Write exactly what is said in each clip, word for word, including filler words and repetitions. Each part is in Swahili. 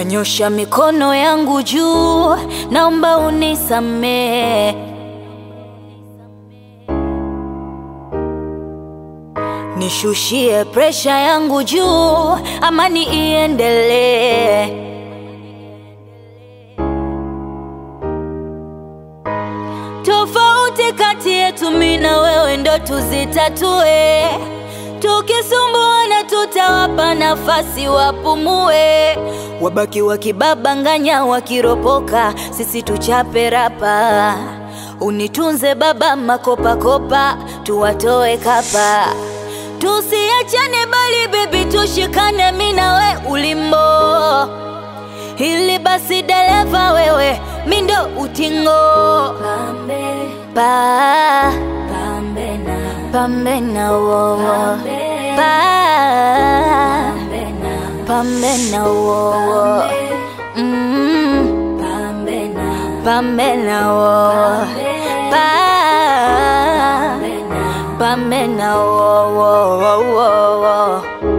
Nanyosha mikono yangu juu, naomba unisamehe. Nishushie pressure yangu juu, amani iendelee. Tofauti kati yetu mimi na wewe ndo tuzitatue. Tukisumbuana tutawapa nafasi wapumue. Wabaki wakibabanganya wakiropoka, sisi tuchape rapa. Unitunze baba makopa kopa, tuwatoe kapa. Tusiachane bali baby tushikane mimi na we ulimbo. Hili basi dereva wewe, mimi ndo utingo. Pambe pa pambe na pambe na wo pa pambe na wo mm pambe na pambe na wo pa pambe na wo wo.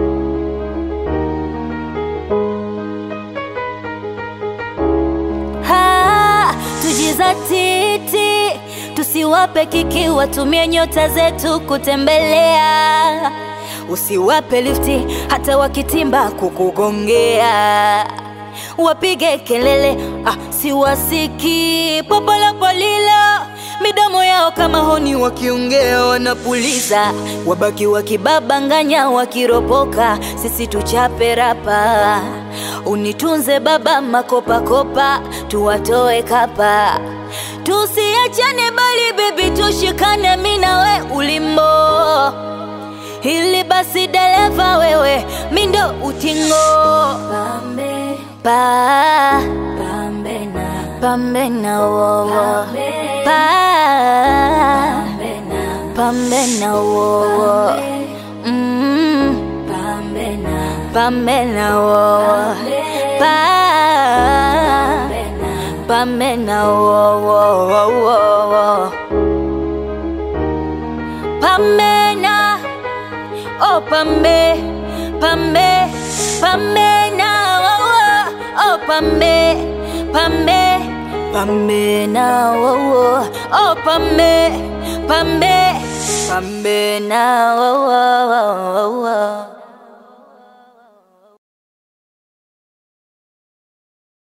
Ha, tujizatiti, tusiwape kiki watumie nyota zetu kutembelea. Usiwape lifti hata wakitimba kukugongea. Wapige kelele, ah siwasiki popola polila. Midomo yao kama honi wakiongea wanapuliza. Wabaki wakibabanganya wakiropoka, sisi tuchape rapa. Unitunze baba makopa kopa, tuwatoe kapa. Tusiachane bali baby tushikane mimi na we ulimbo. Hili basi dereva wewe, mimi ndo utingo. Pambe pa pambe na pambe na wo pa pambe na wo mm pambe na pambe na wo pa pambe na wo wo pambe na oh pambe pambe pambe na wo oh pambe pambe pambe na wo oh pambe pambe pambe na wo.